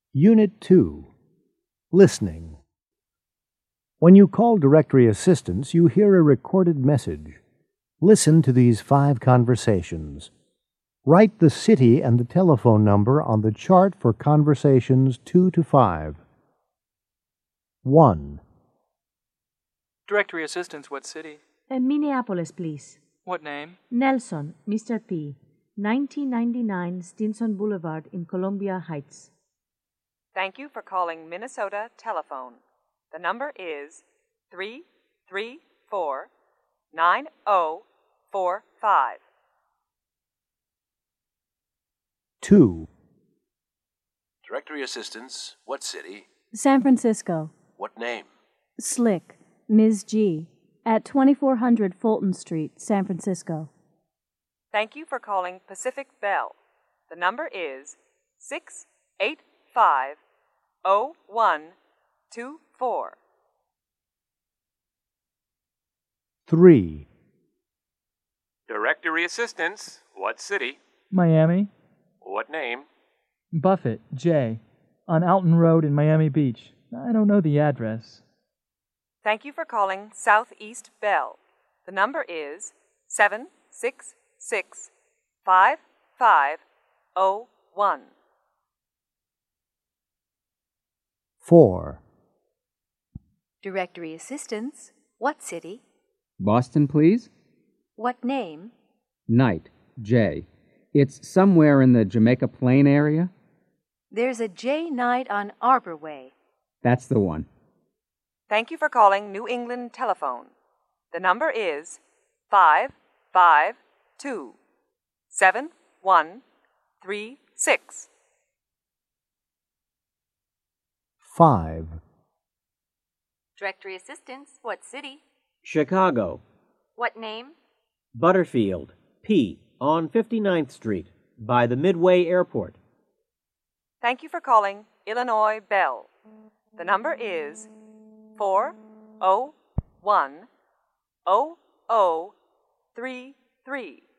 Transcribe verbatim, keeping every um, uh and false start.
Unit two. Listening. When you call directory assistance, you hear a recorded message. Listen to these five conversations. Write the city and the telephone number on the chart for conversations two to five. one. Directory assistance, what city? Uh, Minneapolis, please. What name? Nelson, Mister P. nineteen ninety-nine Stinson Boulevard in Columbia Heights. Thank you for calling Minnesota Telephone. The number is three three four, nine zero four five. two. Directory assistance, what city? San Francisco. What name? Slick, Miz G, at twenty-four hundred Fulton Street, San Francisco. Thank you for calling Pacific Bell. The number is six eight five zero one two four. three. Directory assistance, what city? Miami. What name? Buffett, J, on Alton Road in Miami Beach. I don't know the address. Thank you for calling Southeast Bell. The number is seven six six five five zero one. four. Directory assistance, what city? Boston, please. What name? Knight, J. It's somewhere in the Jamaica Plain area. There's a J Knight on Arbor Way. That's the one. Thank you for calling New England Telephone. The number is five five two seven one three six. five. Directory assistance, what city? Chicago. What name? Butterfield, P, on fifty-ninth Street, by the Midway Airport. Thank you for calling Illinois Bell. The number is four zero one zero zero three three.